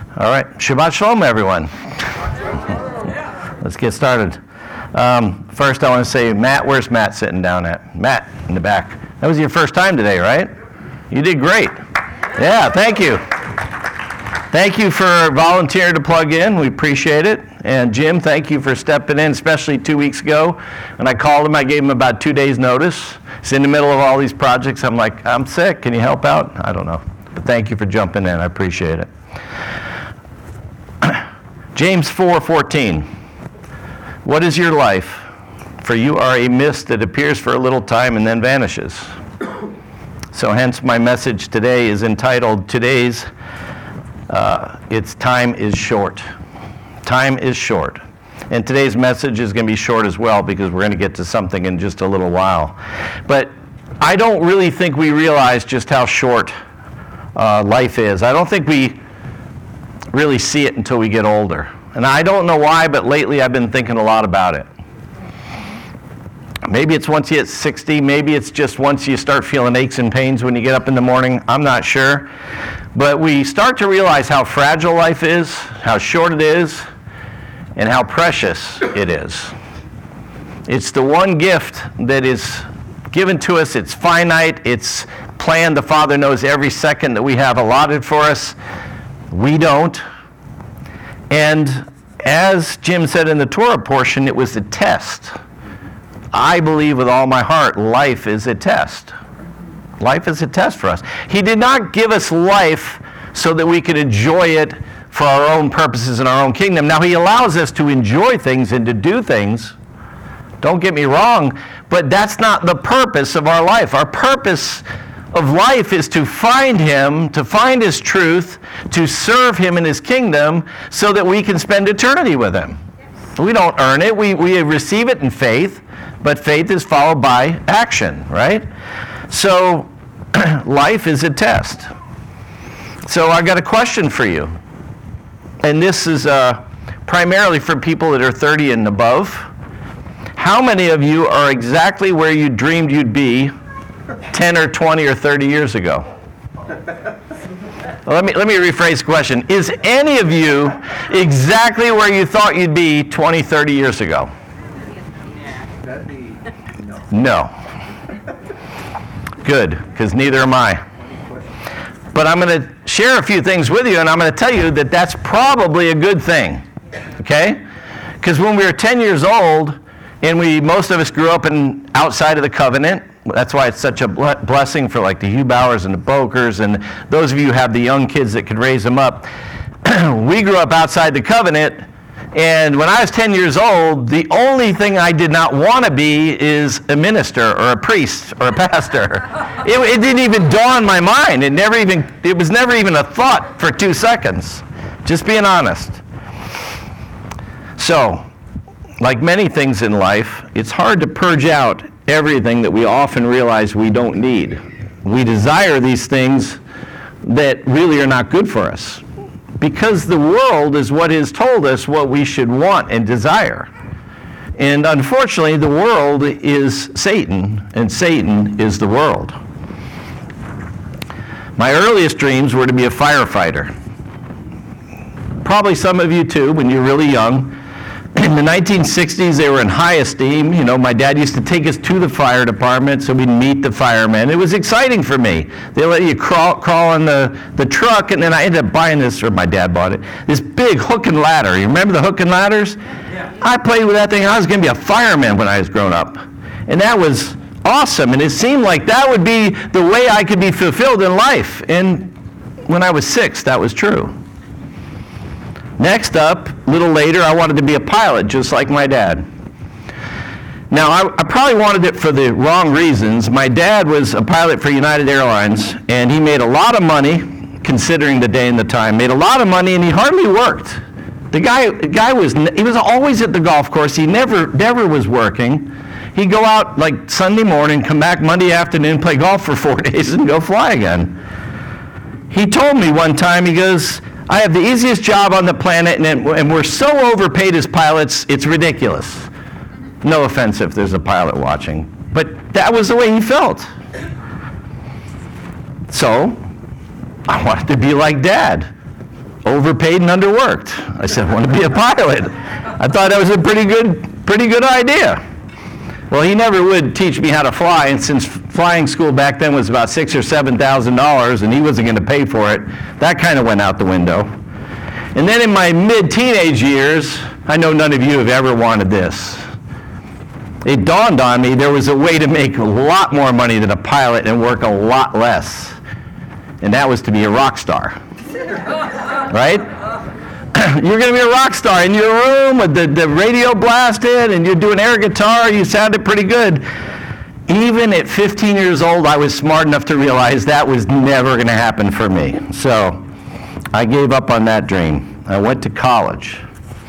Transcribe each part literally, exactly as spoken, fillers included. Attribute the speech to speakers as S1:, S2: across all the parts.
S1: All right, Shabbat Shalom, everyone. Let's get started. Um, first, I want to say, Matt, where's Matt sitting down at? Matt, in the back. That was your first time today, right? You did great. Yeah, thank you. Thank you for volunteering to plug in. We appreciate it. And Jim, thank you for stepping in, especially two weeks ago. When I called him, I gave him about two days' notice. He's in the middle of all these projects. I'm like, I'm sick. Can you help out? I don't know. But thank you for jumping in. I appreciate it. James four fourteen. What is your life? For you are a mist that appears for a little time and then vanishes. So hence my message today is entitled, today's, uh, it's time is short. Time is short. And today's message is going to be short as well because we're going to get to something in just a little while. But I don't really think we realize just how short uh, life is. I don't think we really see it until we get older. And I don't know why, but lately I've been thinking a lot about it. Maybe it's once you hit sixty, maybe it's just once you start feeling aches and pains when you get up in the morning, I'm not sure. But we start to realize how fragile life is, how short it is, and how precious it is. It's the one gift that is given to us, it's finite, it's planned, the Father knows every second that we have allotted for us. We don't. And as Jim said in the Torah portion, it was a test. I believe with all my heart, life is a test. Life is a test for us. He did not give us life so that we could enjoy it for our own purposes in our own kingdom. Now, he allows us to enjoy things and to do things. Don't get me wrong, but that's not the purpose of our life. Our purpose of life is to find him, to find his truth, to serve him in his kingdom so that we can spend eternity with him. We don't earn it. We, we receive it in faith, but faith is followed by action, right? So life is a test. So I got a question for you. And this is uh, primarily for people that are thirty and above. How many of you are exactly where you dreamed you'd be ten or twenty or thirty years ago? Let me let me rephrase the question. Is any of you exactly where you thought you'd be twenty, thirty years ago? No. Good, because neither am I. But I'm going to share a few things with you, and I'm going to tell you that that's probably a good thing, okay? Because when we were ten years old, and we most of us grew up in outside of the covenant. That's why it's such a blessing for like the Hubauers and the Bokers and those of you who have the young kids that could raise them up. We grew up outside the covenant, and when I was ten years old, the only thing I did not want to be is a minister or a priest or a pastor. It, it didn't even dawn on my mind. It never even. It was never even a thought for two seconds. Just being honest. So, like many things in life, it's hard to purge out everything that we often realize we don't need. We desire these things that really are not good for us. Because the world is what has told us what we should want and desire. And unfortunately, the world is Satan, and Satan is the world. My earliest dreams were to be a firefighter. Probably some of you too, when you're really young. In the nineteen sixties, they were in high esteem. You know, my dad used to take us to the fire department so we'd meet the firemen. It was exciting for me. They let you crawl, crawl in the, the truck, and then I ended up buying this, or my dad bought it, this big hook and ladder. You remember the hook and ladders? Yeah. I played with that thing. I was going to be a fireman when I was growing up. And that was awesome. And it seemed like that would be the way I could be fulfilled in life. And when I was six, that was true. Next up, a little later, I wanted to be a pilot, just like my dad. Now, I, I probably wanted it for the wrong reasons. My dad was a pilot for United Airlines, and he made a lot of money, considering the day and the time. Made a lot of money, and he hardly worked. The guy, the guy was, he was always at the golf course. He never, never was working. He'd go out like Sunday morning, come back Monday afternoon, play golf for four days, and go fly again. He told me one time, he goes, I have the easiest job on the planet, and, and we're so overpaid as pilots, it's ridiculous. No offense if there's a pilot watching, but that was the way he felt. So, I wanted to be like Dad. overpaid and underworked. I said, I want to be a pilot. I thought that was a pretty good, pretty good idea. Well, he never would teach me how to fly, and since flying school back then was about six or seven thousand dollars, and he wasn't going to pay for it, that kind of went out the window. And then in my mid-teenage years, I know none of you have ever wanted this. It dawned on me there was a way to make a lot more money than a pilot and work a lot less, and that was to be a rock star. Right? You're going to be a rock star in your room with the, the radio blasted, and you're doing air guitar, you sounded pretty good. Even at fifteen years old, I was smart enough to realize that was never going to happen for me. So I gave up on that dream. I went to college.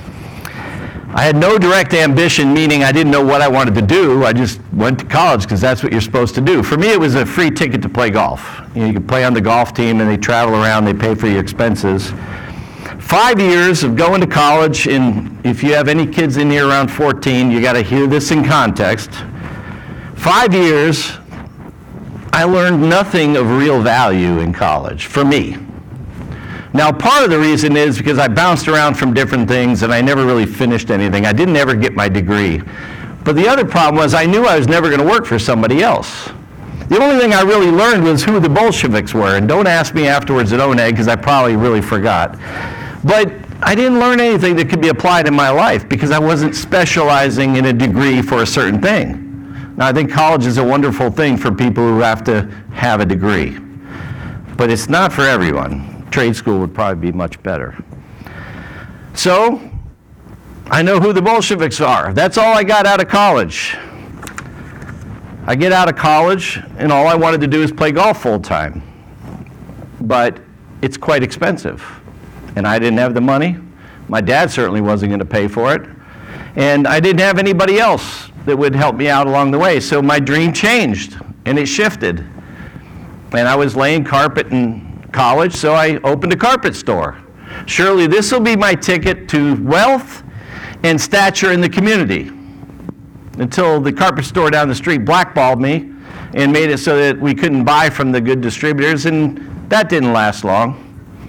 S1: I had no direct ambition, meaning I didn't know what I wanted to do. I just went to college because that's what you're supposed to do. For me, it was a free ticket to play golf. You know, you could play on the golf team, and they travel around, they pay for your expenses. Five years of going to college, and if you have any kids in here around fourteen, you got to hear this in context. Five years, I learned nothing of real value in college, for me. Now, part of the reason is because I bounced around from different things and I never really finished anything. I didn't ever get my degree. But the other problem was I knew I was never going to work for somebody else. The only thing I really learned was who the Bolsheviks were. And don't ask me afterwards at O N E G because I probably really forgot. But I didn't learn anything that could be applied in my life because I wasn't specializing in a degree for a certain thing. Now, I think college is a wonderful thing for people who have to have a degree. But it's not for everyone. Trade school would probably be much better. So, I know who the Bolsheviks are. That's all I got out of college. I get out of college, and all I wanted to do is play golf full time. But it's quite expensive. And I didn't have the money. My dad certainly wasn't going to pay for it. And I didn't have anybody else that would help me out along the way. So my dream changed, and it shifted. And I was laying carpet in college, so I opened a carpet store. Surely this will be my ticket to wealth and stature in the community. Until the carpet store down the street blackballed me and made it so that we couldn't buy from the good distributors, and that didn't last long.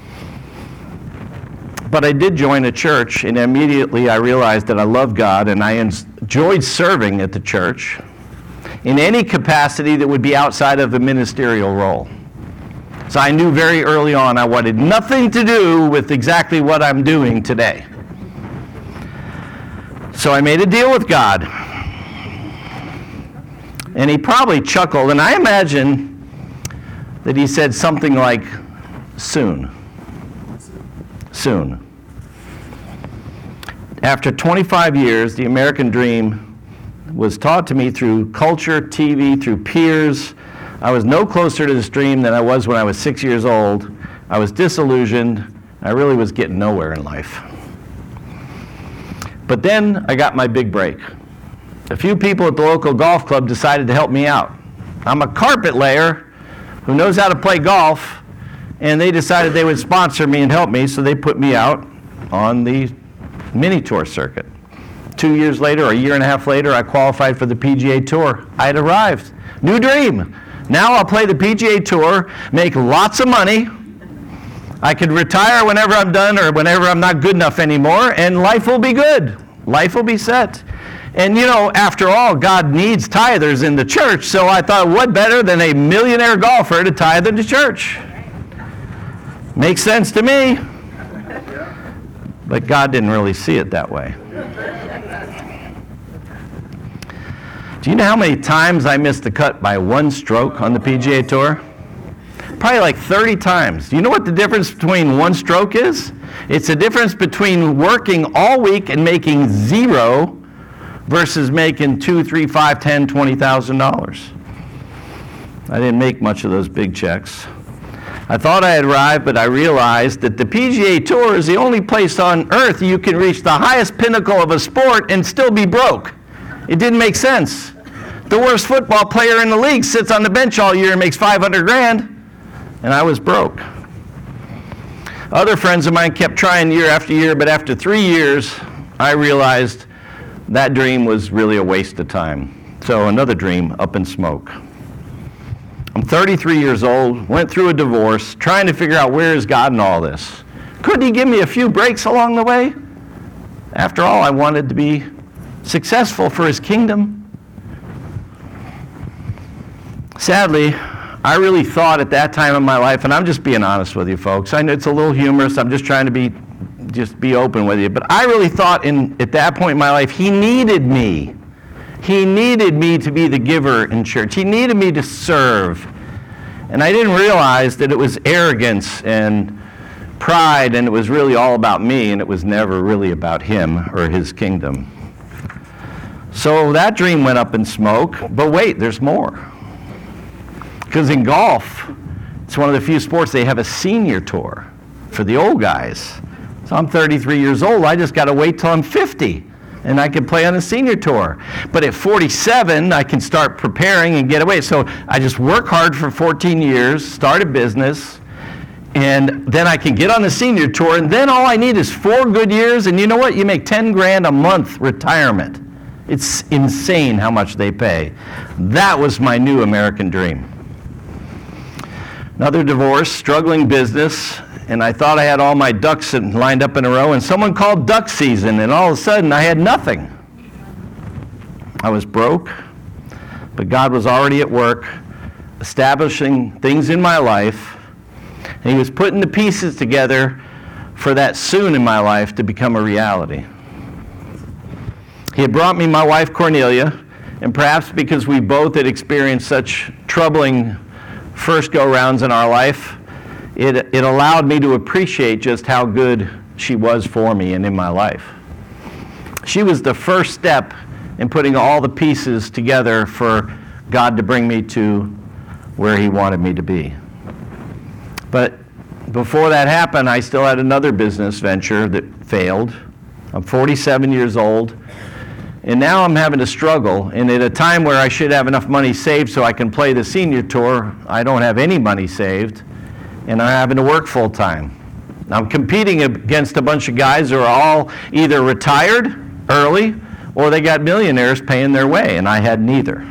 S1: But I did join a church, and immediately I realized that I loved God, and I enjoyed serving at the church in any capacity that would be outside of a ministerial role. So I knew very early on I wanted nothing to do with exactly what I'm doing today. So I made a deal with God. And he probably chuckled, and I imagine that he said something like, soon. Soon. After twenty-five years, the American dream was taught to me through culture, T V, through peers. I was no closer to this dream than I was when I was six years old. I was disillusioned. I really was getting nowhere in life. But then I got my big break. A few people at the local golf club decided to help me out. I'm a carpet layer who knows how to play golf, and they decided they would sponsor me and help me, so they put me out on the mini tour circuit. Two years later, or a year and a half later, I qualified for the P G A Tour. I had arrived. New dream. Now I'll play the P G A Tour, make lots of money. I could retire whenever I'm done or whenever I'm not good enough anymore, and life will be good. Life will be set. And you know, after all, God needs tithers in the church, so I thought, what better than a millionaire golfer to tithe in the church? Makes sense to me. But God didn't really see it that way. Do you know how many times I missed the cut by one stroke on the P G A Tour? Probably like thirty times. Do you know what the difference between one stroke is? It's the difference between working all week and making zero versus making two, three, five, ten, twenty thousand dollars. I didn't make much of those big checks. I thought I had arrived, but I realized that the P G A Tour is the only place on earth you can reach the highest pinnacle of a sport and still be broke. It didn't make sense. The worst football player in the league sits on the bench all year and makes five hundred grand, and I was broke. Other friends of mine kept trying year after year, but after three years, I realized that dream was really a waste of time. So another dream up in smoke. I'm thirty-three years old, went through a divorce, trying to figure out where is God in all this. Couldn't he give me a few breaks along the way? After all, I wanted to be successful for his kingdom. Sadly, I really thought at that time in my life, and I'm just being honest with you folks, I know it's a little humorous, I'm just trying to be just be open with you, but I really thought in at that point in my life, he needed me. He needed me to be the giver in church. He needed me to serve. And I didn't realize that it was arrogance and pride, and it was really all about me, and it was never really about him or his kingdom. So that dream went up in smoke, but wait, there's more. Because in golf, it's one of the few sports they have a senior tour for the old guys. So I'm thirty-three years old, I just got to wait till I'm fifty, and I can play on the senior tour. But at forty-seven, I can start preparing and get away. So I just work hard for fourteen years, start a business, and then I can get on the senior tour, and then all I need is four good years, and you know what? You make ten grand a month retirement. It's insane how much they pay. That was my new American dream. Another divorce, struggling business, and I thought I had all my ducks lined up in a row, and someone called duck season, and all of a sudden I had nothing. I was broke, but God was already at work, establishing things in my life, and he was putting the pieces together for that soon in my life to become a reality. He had brought me my wife Cornelia, and perhaps because we both had experienced such troubling first go-rounds in our life, it, it allowed me to appreciate just how good she was for me and in my life. She was the first step in putting all the pieces together for God to bring me to where he wanted me to be. But before that happened, I still had another business venture that failed. I'm forty-seven years old, and now I'm having to struggle. And at a time where I should have enough money saved so I can play the senior tour, I don't have any money saved, and I'm having to work full time. I'm competing against a bunch of guys who are all either retired early or they got millionaires paying their way, and I had neither.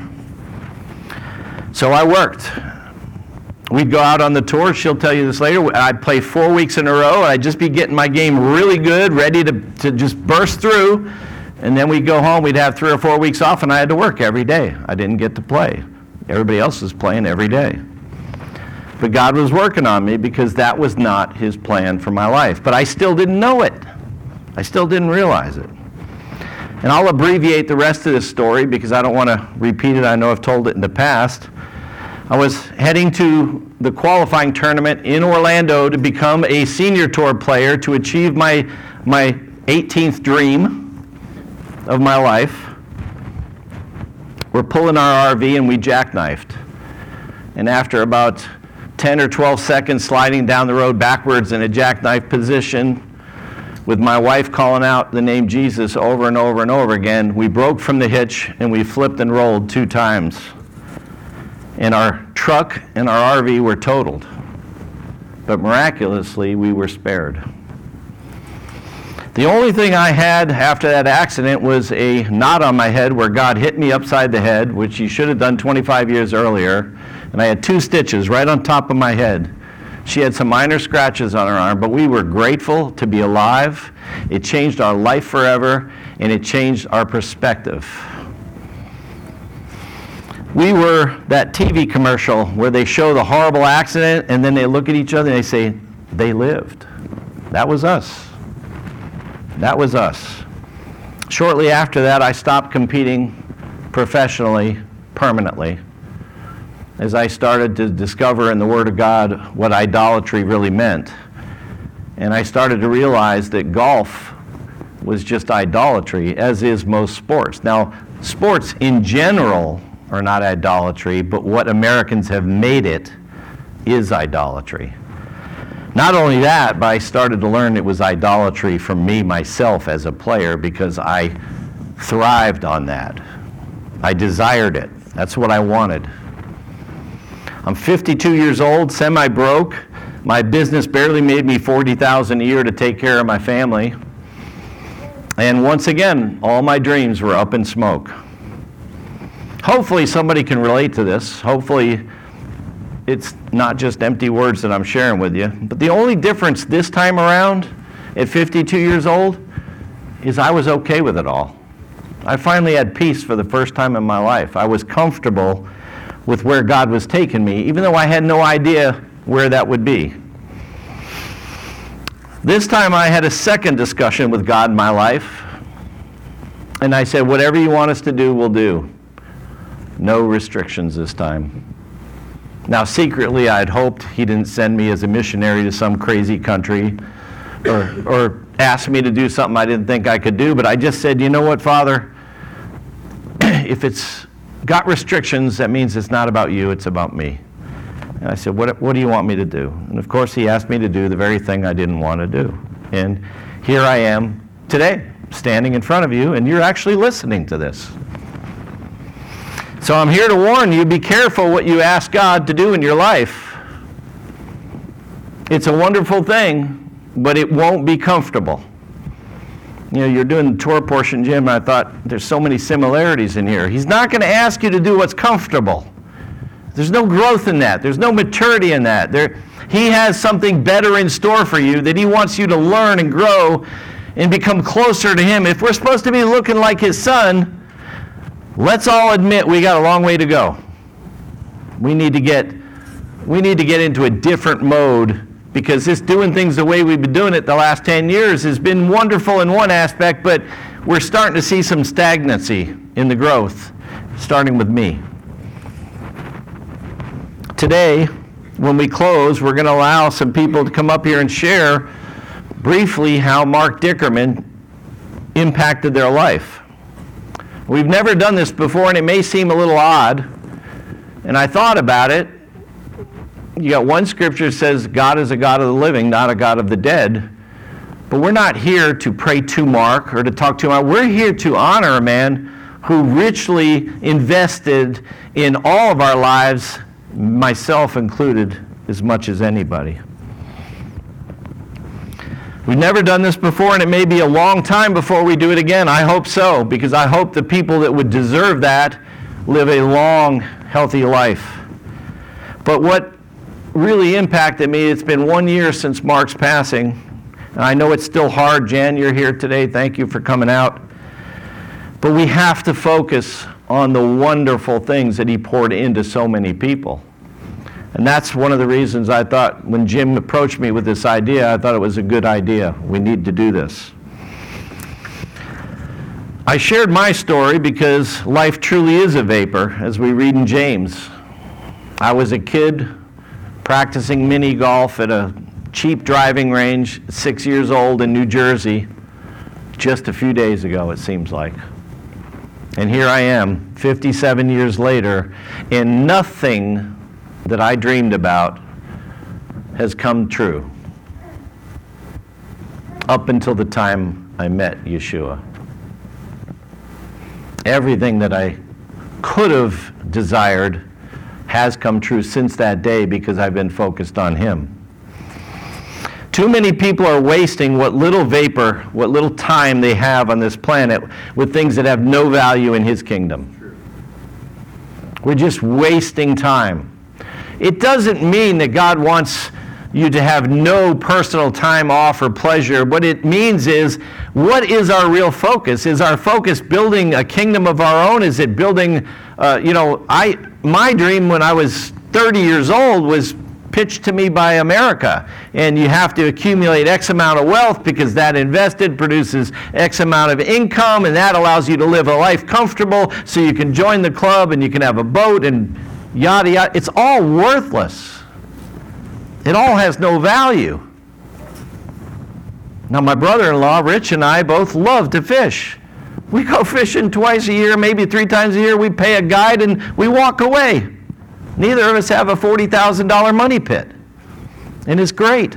S1: So I worked. We'd go out on the tour, she'll tell you this later, I'd play four weeks in a row, and I'd just be getting my game really good, ready to, to just burst through, and then we'd go home, we'd have three or four weeks off, and I had to work every day. I didn't get to play. Everybody else was playing every day. But God was working on me because that was not his plan for my life. But I still didn't know it. I still didn't realize it. And I'll abbreviate the rest of this story because I don't want to repeat it. I know I've told it in the past. I was heading to the qualifying tournament in Orlando to become a senior tour player to achieve my, my eighteenth dream of my life. We're pulling our R V and we jackknifed. And after about ten or twelve seconds sliding down the road backwards in a jackknife position, with my wife calling out the name Jesus over and over and over again, we broke from the hitch and we flipped and rolled two times. And our truck and our R V were totaled. But miraculously, we were spared. The only thing I had after that accident was a knot on my head where God hit me upside the head, which he should have done twenty-five years earlier. And I had two stitches right on top of my head. She had some minor scratches on her arm, but we were grateful to be alive. It changed our life forever, and it changed our perspective. We were that T V commercial where they show the horrible accident, and then they look at each other and they say, they lived. That was us. That was us. Shortly after that, I stopped competing professionally, permanently, as I started to discover in the Word of God what idolatry really meant. And I started to realize that golf was just idolatry, as is most sports. Now, sports in general are not idolatry, but what Americans have made it is idolatry. Not only that, but I started to learn it was idolatry for me, myself, as a player, because I thrived on that. I desired it. That's what I wanted. I'm fifty-two years old, semi-broke. My business barely made me forty thousand dollars a year to take care of my family. And once again, all my dreams were up in smoke. Hopefully somebody can relate to this. Hopefully it's not just empty words that I'm sharing with you. But the only difference this time around, at fifty-two years old, is I was okay with it all. I finally had peace for the first time in my life. I was comfortable with where God was taking me, even though I had no idea where that would be. This time I had a second discussion with God in my life, and I said, whatever you want us to do, we'll do. No restrictions this time. Now, secretly, I'd hoped he didn't send me as a missionary to some crazy country or, or ask me to do something I didn't think I could do, but I just said, you know what, Father? If it's got restrictions, that means it's not about you, it's about me. And I said, what, what do you want me to do? And of course, he asked me to do the very thing I didn't want to do. And here I am today, standing in front of you, and you're actually listening to this. So I'm here to warn you, be careful what you ask God to do in your life. It's a wonderful thing, but it won't be comfortable. You know, you're doing the tour portion, Jim, and I thought, there's so many similarities in here. He's not going to ask you to do what's comfortable. There's no growth in that. There's no maturity in that. There, he has something better in store for you that he wants you to learn and grow and become closer to him. If we're supposed to be looking like his son, let's all admit we got a long way to go. We need to get, we need to get into a different mode, because this doing things the way we've been doing it the last ten years has been wonderful in one aspect, but we're starting to see some stagnancy in the growth, starting with me. Today, when we close, we're going to allow some people to come up here and share briefly how Mark Dickerman impacted their life. We've never done this before, and it may seem a little odd, and I thought about it. You got one scripture that says God is a God of the living, not a God of the dead. But we're not here to pray to Mark or to talk to him. We're here to honor a man who richly invested in all of our lives, myself included, as much as anybody. We've never done this before, and it may be a long time before we do it again. I hope so, because I hope the people that would deserve that live a long, healthy life. But what really impacted me, it's been one year since Mark's passing, and I know it's still hard. Jan, you're here today. Thank you for coming out. But we have to focus on the wonderful things that he poured into so many people. And that's one of the reasons I thought, when Jim approached me with this idea, I thought it was a good idea. We need to do this. I shared my story because life truly is a vapor, as we read in James. I was a kid practicing mini golf at a cheap driving range, six years old in New Jersey, just a few days ago, it seems like. And here I am, fifty-seven years later, and nothing that I dreamed about has come true up until the time I met Yeshua. Everything that I could have desired has come true since that day, because I've been focused on him. Too many people are wasting what little vapor, what little time they have on this planet with things that have no value in his kingdom. We're just wasting time. It doesn't mean that God wants you to have no personal time off or pleasure. What it means is, what is our real focus? Is our focus building a kingdom of our own? Is it building, uh, you know, I my dream when I was thirty years old was pitched to me by America. And you have to accumulate X amount of wealth, because that invested produces X amount of income, and that allows you to live a life comfortable, so you can join the club and you can have a boat and yada yada. It's all worthless. It all has no value. Now, my brother-in-law, Rich, and I both love to fish. We go fishing twice a year, maybe three times a year. We pay a guide and we walk away. Neither of us have a forty thousand dollars money pit. And it's great.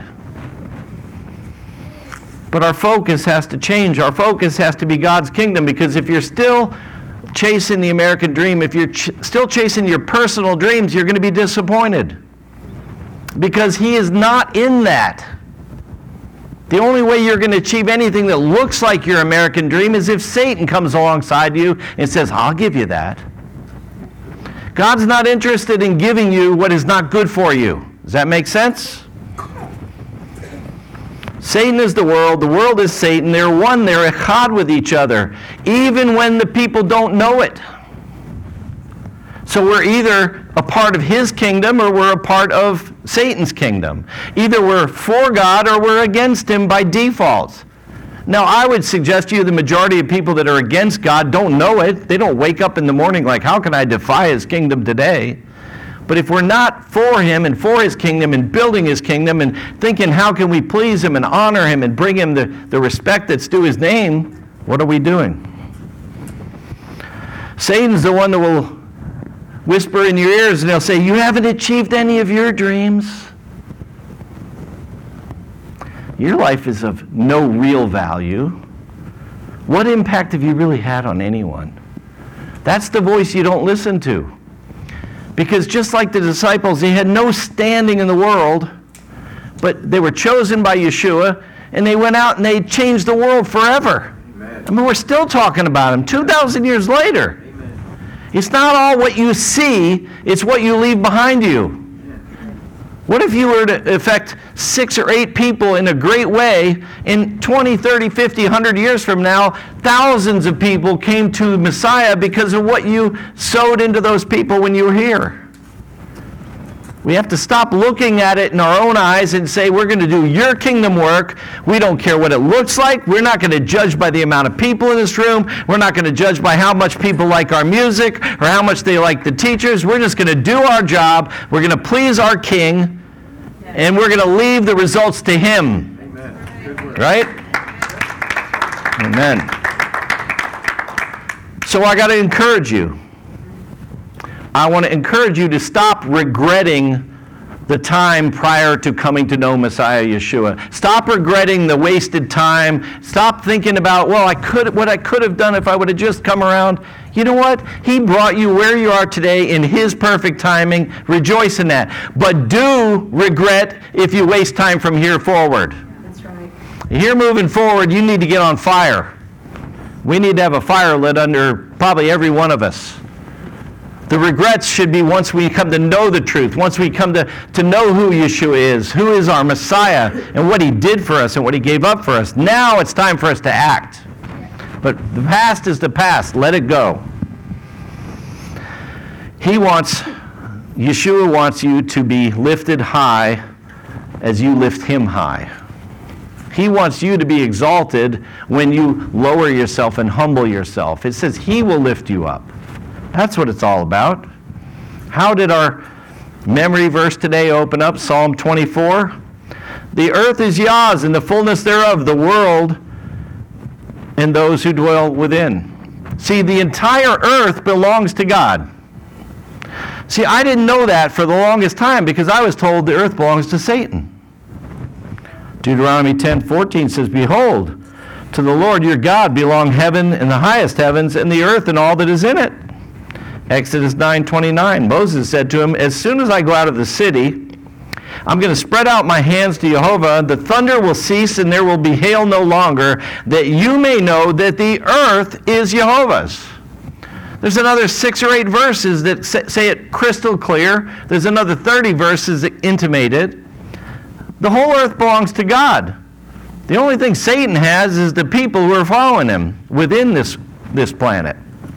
S1: But our focus has to change. Our focus has to be God's kingdom, because if you're still chasing the American dream, if you're ch- still chasing your personal dreams, you're going to be disappointed. Because he is not in that. The only way you're going to achieve anything that looks like your American dream is if Satan comes alongside you and says, I'll give you that. God's not interested in giving you what is not good for you. Does that make sense? Satan is the world. The world is Satan. They're one. They're echad with each other, even when the people don't know it. So we're either a part of his kingdom or we're a part of Satan's kingdom. Either we're for God or we're against him by default. Now, I would suggest to you the majority of people that are against God don't know it. They don't wake up in the morning like, how can I defy his kingdom today? But if we're not for him and for his kingdom and building his kingdom and thinking how can we please him and honor him and bring him the, the respect that's due his name, what are we doing? Satan's the one that will whisper in your ears and he'll say, you haven't achieved any of your dreams. Your life is of no real value. What impact have you really had on anyone? That's the voice you don't listen to. Because just like the disciples, they had no standing in the world, but they were chosen by Yeshua, and they went out and they changed the world forever. Amen. I mean, we're still talking about them two thousand years later. Amen. It's not all what you see, it's what you leave behind you. What if you were to affect six or eight people in a great way, in twenty, thirty, fifty, one hundred years from now, thousands of people came to Messiah because of what you sowed into those people when you were here? We have to stop looking at it in our own eyes and say, we're going to do your kingdom work. We don't care what it looks like. We're not going to judge by the amount of people in this room. We're not going to judge by how much people like our music or how much they like the teachers. We're just going to do our job. We're going to please our King, and we're going to leave the results to him. Amen. Right? Amen. So I got to encourage you. I want to encourage you to stop regretting the time prior to coming to know Messiah Yeshua. Stop regretting the wasted time. Stop thinking about, well, I could what I could have done if I would have just come around. You know what? He brought you where you are today in his perfect timing. Rejoice in that. But do regret if you waste time from here forward.
S2: That's right.
S1: Here moving forward, you need to get on fire. We need to have a fire lit under probably every one of us. The regrets should be once we come to know the truth, once we come to, to know who Yeshua is, who is our Messiah, and what he did for us and what he gave up for us. Now it's time for us to act. But the past is the past. Let it go. He wants, Yeshua wants you to be lifted high as you lift him high. He wants you to be exalted when you lower yourself and humble yourself. It says he will lift you up. That's what it's all about. How did our memory verse today open up? Psalm twenty-four. The earth is Yah's and the fullness thereof, the world and those who dwell within. See, the entire earth belongs to God. See, I didn't know that for the longest time because I was told the earth belongs to Satan. Deuteronomy ten fourteen says, behold, to the Lord your God belong heaven and the highest heavens and the earth and all that is in it. Exodus nine twenty-nine, Moses said to him, as soon as I go out of the city, I'm going to spread out my hands to Jehovah, the thunder will cease and there will be hail no longer, that you may know that the earth is Jehovah's. There's another six or eight verses that say it crystal clear. There's another thirty verses that intimate it. The whole earth belongs to God. The only thing Satan has is the people who are following him within this, this planet.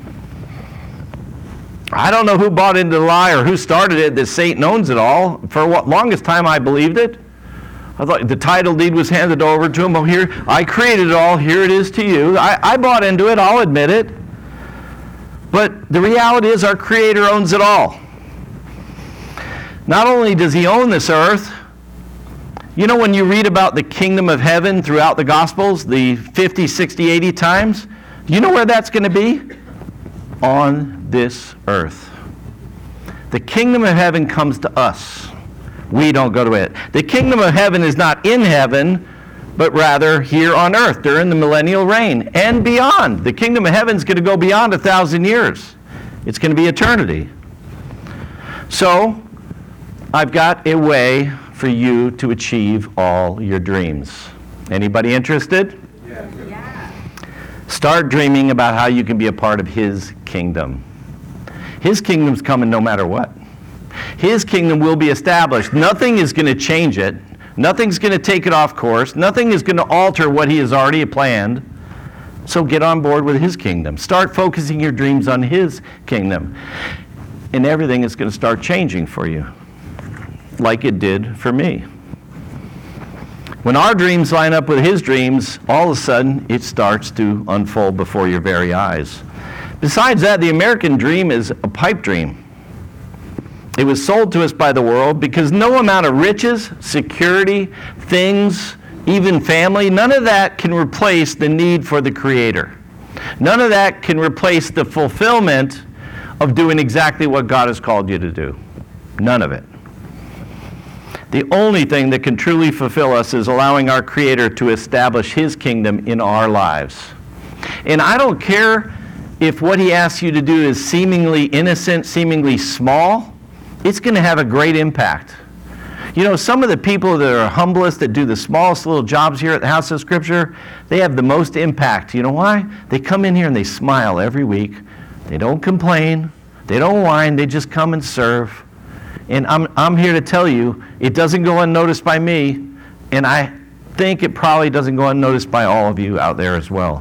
S1: I don't know who bought into the lie or who started it that Satan owns it all. For what longest time I believed it. I thought the title deed was handed over to him. Oh, here, I created it all. Here it is to you. I, I bought into it. I'll admit it. But the reality is our Creator owns it all. Not only does he own this earth, you know when you read about the kingdom of heaven throughout the Gospels, the fifty, sixty, eighty times, you know where that's going to be? On this earth. The kingdom of heaven comes to us. We don't go to it. The kingdom of heaven is not in heaven, but rather here on earth during the millennial reign and beyond. The kingdom of heaven is going to go beyond a thousand years. It's going to be eternity. So, I've got a way for you to achieve all your dreams. Anybody interested?
S2: Yeah.
S1: Start dreaming about how you can be a part of his kingdom. His kingdom's coming no matter what. His kingdom will be established. Nothing is going to change it. Nothing's going to take it off course. Nothing is going to alter what he has already planned. So get on board with his kingdom. Start focusing your dreams on his kingdom. And everything is going to start changing for you, like it did for me. When our dreams line up with his dreams, all of a sudden it starts to unfold before your very eyes. Besides that, the American dream is a pipe dream. It was sold to us by the world because no amount of riches, security, things, even family, none of that can replace the need for the Creator. None of that can replace the fulfillment of doing exactly what God has called you to do. None of it. The only thing that can truly fulfill us is allowing our Creator to establish his kingdom in our lives. And I don't care if what he asks you to do is seemingly innocent, seemingly small, it's going to have a great impact. You know, some of the people that are humblest, that do the smallest little jobs here at the House of Scripture, they have the most impact. You know why? They come in here and they smile every week. They don't complain. They don't whine. They just come and serve. And I'm, I'm here to tell you, it doesn't go unnoticed by me, and I think it probably doesn't go unnoticed by all of you out there as well.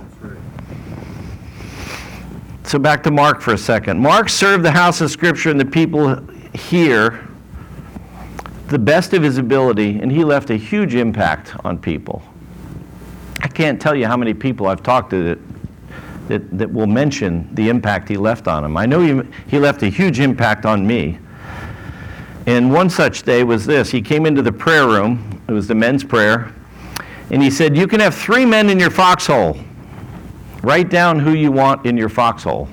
S1: So back to Mark for a second. Mark served the House of Scripture and the people here the best of his ability, and he left a huge impact on people. I can't tell you how many people I've talked to that that, that will mention the impact he left on them. I know he, he left a huge impact on me. And one such day was this. He came into the prayer room. It was the men's prayer. And he said, you can have three men in your foxhole. Write down who you want in your foxhole.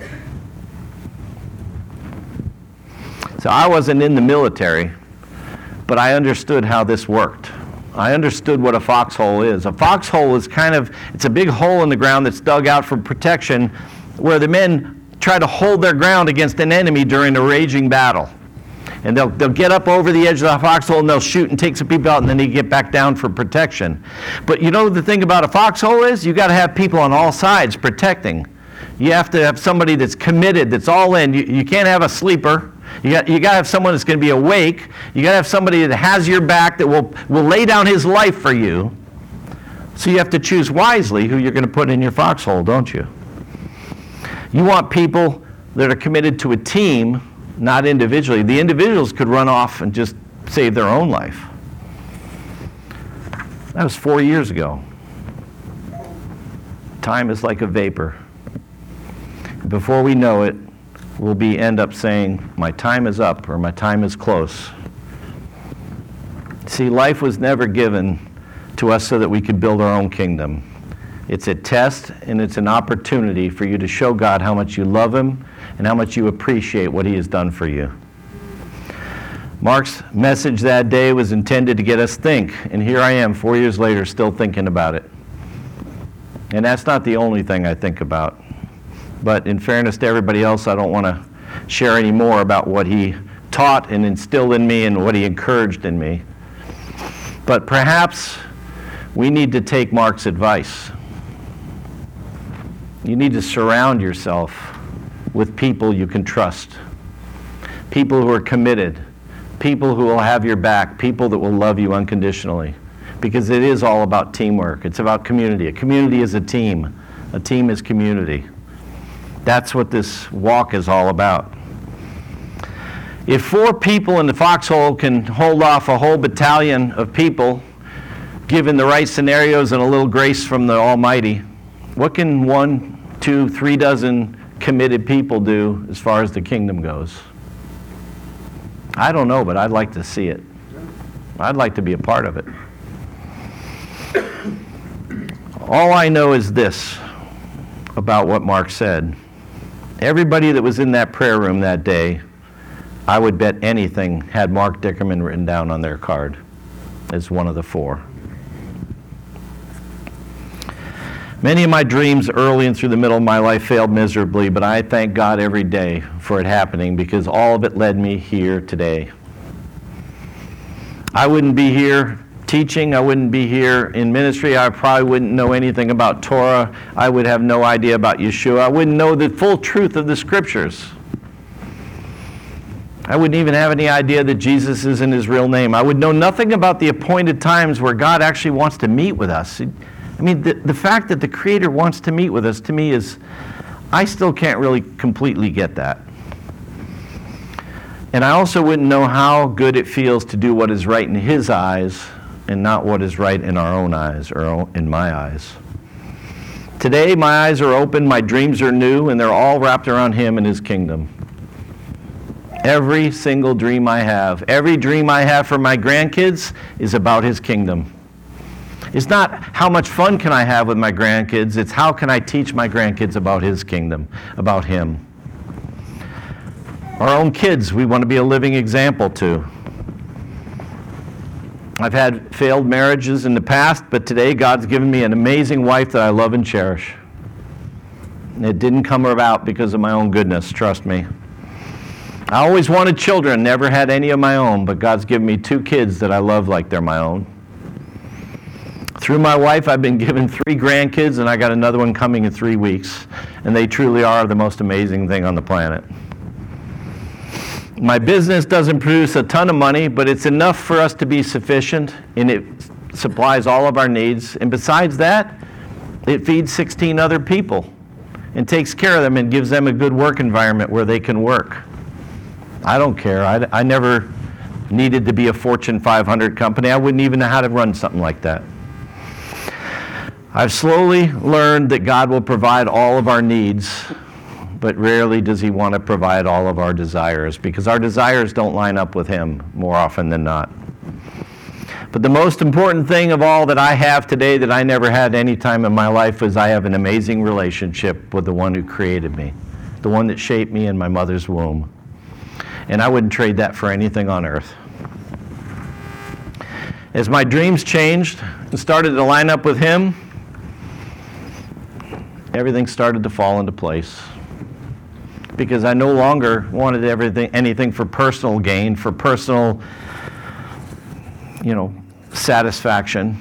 S1: So I wasn't in the military, but I understood how this worked. I understood what a foxhole is. A foxhole is kind of, it's a big hole in the ground that's dug out for protection where the men try to hold their ground against an enemy during a raging battle. And they'll, they'll get up over the edge of the foxhole and they'll shoot and take some people out, and then they get back down for protection. But you know the thing about a foxhole is you got to have people on all sides protecting. You have to have somebody that's committed, that's all in. You, you can't have a sleeper. You got, you got to have someone that's going to be awake. You got to have somebody that has your back, that will, will lay down his life for you. So you have to choose wisely who you're going to put in your foxhole, don't you? You want people that are committed to a team, not individually. The individuals could run off and just save their own life. That was four years ago. Time is like a vapor. Before we know it, we'll be end up saying, my time is up, or my time is close. See, life was never given to us so that we could build our own kingdom. It's a test, and it's an opportunity for you to show God how much you love him and how much you appreciate what he has done for you. Mark's message that day was intended to get us think, and here I am four years later still thinking about it. And that's not the only thing I think about. But in fairness to everybody else, I don't want to share any more about what he taught and instilled in me and what he encouraged in me. But perhaps we need to take Mark's advice. You need to surround yourself with people you can trust, people who are committed, people who will have your back, people that will love you unconditionally. Because it is all about teamwork. It's about community. A community is a team. A team is community. That's what this walk is all about. If four people in the foxhole can hold off a whole battalion of people, given the right scenarios and a little grace from the Almighty, what can one, two, three dozen committed people do as far as the kingdom goes? I don't know, but I'd like to see it. I'd like to be a part of it. All I know is this about what Mark said. Everybody that was in that prayer room that day, I would bet anything had Mark Dickerman written down on their card as one of the four. Many of my dreams early and through the middle of my life failed miserably, but I thank God every day for it happening because all of it led me here today. I wouldn't be here teaching, I wouldn't be here in ministry, I probably wouldn't know anything about Torah, I would have no idea about Yeshua, I wouldn't know the full truth of the Scriptures. I wouldn't even have any idea that Jesus isn't his real name. I would know nothing about the appointed times where God actually wants to meet with us. I mean, the, the fact that the Creator wants to meet with us, to me, is, I still can't really completely get that. And I also wouldn't know how good it feels to do what is right in his eyes and not what is right in our own eyes or in my eyes. Today, my eyes are open, my dreams are new, and they're all wrapped around him and his kingdom. Every single dream I have, every dream I have for my grandkids is about his kingdom. It's not how much fun can I have with my grandkids, it's how can I teach my grandkids about his kingdom, about him. Our own kids, we want to be a living example to. I've had failed marriages in the past, but today God's given me an amazing wife that I love and cherish. It didn't come about because of my own goodness, trust me. I always wanted children, never had any of my own, but God's given me two kids that I love like they're my own. Through my wife, I've been given three grandkids, and I got another one coming in three weeks, and they truly are the most amazing thing on the planet. My business doesn't produce a ton of money, but it's enough for us to be sufficient, and it supplies all of our needs. And besides that, it feeds sixteen other people and takes care of them and gives them a good work environment where they can work. I don't care. I, I never needed to be a Fortune five hundred company. I wouldn't even know how to run something like that. I've slowly learned that God will provide all of our needs, but rarely does he want to provide all of our desires, because our desires don't line up with him more often than not. But the most important thing of all that I have today that I never had any time in my life is I have an amazing relationship with the one who created me, the one that shaped me in my mother's womb. And I wouldn't trade that for anything on earth. As my dreams changed and started to line up with him, everything started to fall into place. Because I no longer wanted everything, anything for personal gain, for personal, you know, satisfaction.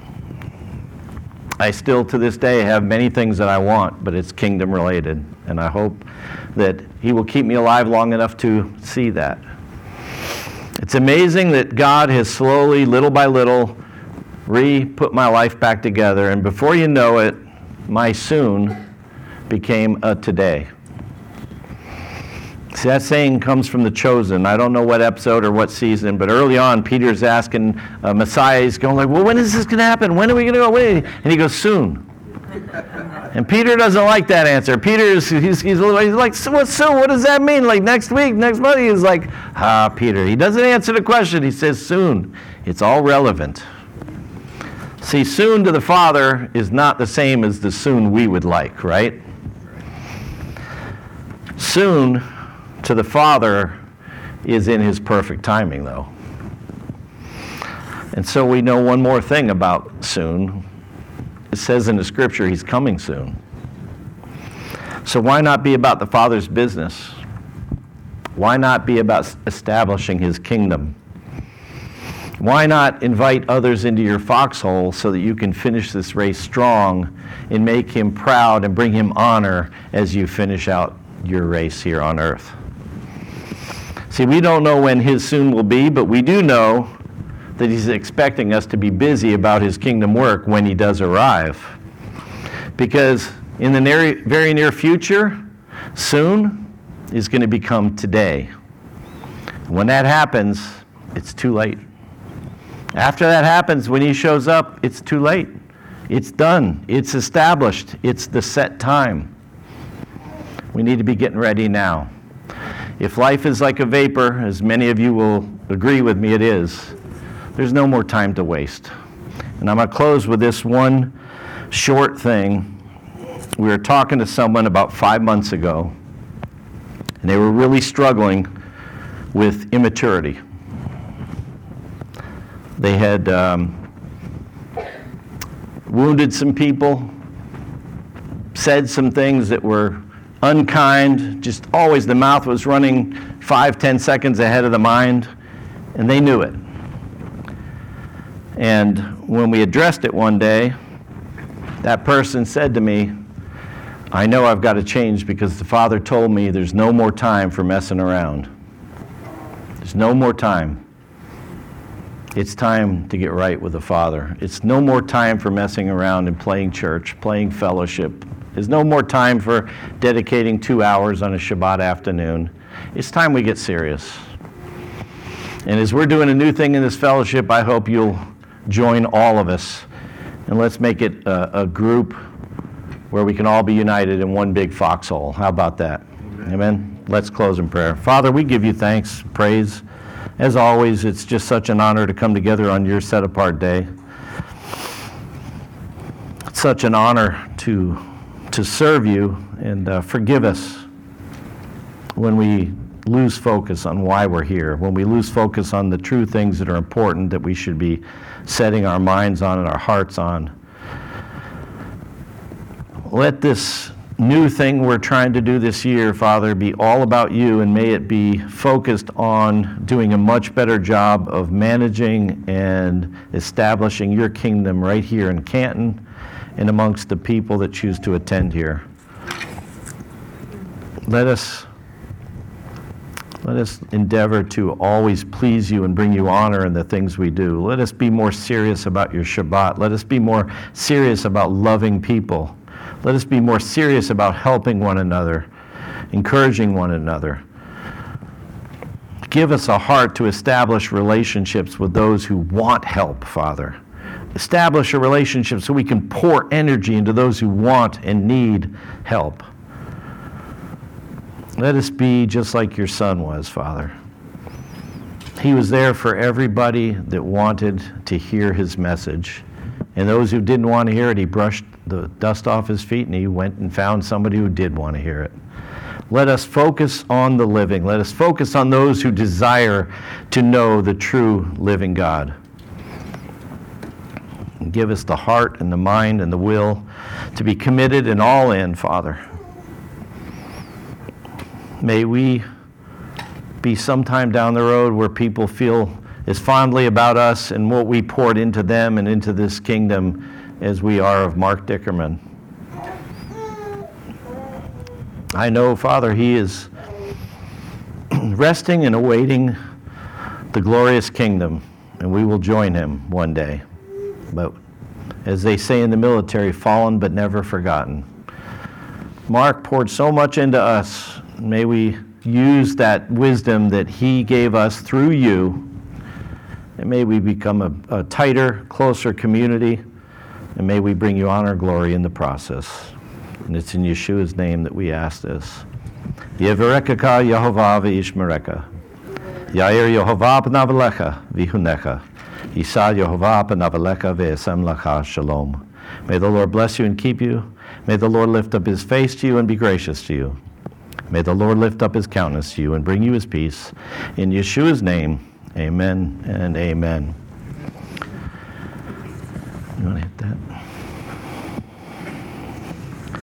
S1: I still, to this day, have many things that I want, but it's kingdom related. And I hope that he will keep me alive long enough to see that. It's amazing that God has slowly, little by little, re-put my life back together. And before you know it, my soon became a today. See, that saying comes from The Chosen. I don't know what episode or what season, but early on, Peter's asking uh, Messiah, he's going like, well, when is this going to happen? When are we going to go away? And he goes, soon. And Peter doesn't like that answer. Peter is he's, he's, he's like, so what soon? What does that mean? Like next week, next month? He's like, ah, Peter. He doesn't answer the question. He says soon. It's all relevant. See, soon to the Father is not the same as the soon we would like, right? Soon to the Father is in his perfect timing, though. And so we know one more thing about soon. It says in the scripture he's coming soon. So why not be about the Father's business? Why not be about establishing his kingdom? Why not invite others into your foxhole so that you can finish this race strong and make him proud and bring him honor as you finish out your race here on earth? See, we don't know when his soon will be, but we do know that he's expecting us to be busy about his kingdom work when he does arrive. Because in the near, very near future, soon is going to become today. When that happens, it's too late. After that happens, when he shows up, it's too late. It's done. It's established. It's the set time. We need to be getting ready now. If life is like a vapor, as many of you will agree with me it is, there's no more time to waste. And I'm going to close with this one short thing. We were talking to someone about five months ago, and they were really struggling with immaturity. They had um, wounded some people, said some things that were unkind, just always the mouth was running five, ten seconds ahead of the mind, and they knew it. And when we addressed it one day, that person said to me, I know I've got to change because the Father told me there's no more time for messing around. There's no more time. It's time to get right with the Father. It's no more time for messing around and playing church, playing fellowship. There's no more time for dedicating two hours on a Shabbat afternoon. It's time we get serious. And as we're doing a new thing in this fellowship, I hope you'll join all of us. And let's make it a, a group where we can all be united in one big foxhole. How about that? Amen. Amen. Let's close in prayer. Father, we give you thanks, praise. As always, it's just such an honor to come together on your set-apart day. It's such an honor to to serve you, and uh, forgive us when we lose focus on why we're here, when we lose focus on the true things that are important that we should be setting our minds on and our hearts on. Let this new thing we're trying to do this year, Father, be all about you, and may it be focused on doing a much better job of managing and establishing your kingdom right here in Canton and amongst the people that choose to attend here. Let us let us endeavor to always please you and bring you honor in the things we do. Let us be more serious about your Shabbat. Let us be more serious about loving people. Let us be more serious about helping one another, encouraging one another. Give us a heart to establish relationships with those who want help, Father. Establish a relationship so we can pour energy into those who want and need help. Let us be just like your Son was, Father. He was there for everybody that wanted to hear his message. And those who didn't want to hear it, he brushed the dust off his feet and he went and found somebody who did want to hear it. Let us focus on the living. Let us focus on those who desire to know the true living God. And give us the heart and the mind and the will to be committed and all in, Father. May we be sometime down the road where people feel as fondly about us and what we poured into them and into this kingdom as we are of Mark Dickerman. I know, Father, he is resting and awaiting the glorious kingdom, and we will join him one day. But as they say in the military, fallen but never forgotten. Mark poured so much into us. May we use that wisdom that he gave us through you, and may we become a, a tighter, closer community, and may we bring you honor and glory in the process. And it's in Yeshua's name that we ask this. Yevarekaka Yehovah v'yishmereka. Yair Yehovah b'navalecha v'hunecha. Yisa Yehovah b'navalecha v'esem lecha shalom. May the Lord bless you and keep you. May the Lord lift up his face to you and be gracious to you. May the Lord lift up his countenance to you and bring you his peace. In Yeshua's name, amen and amen. You want to hit that?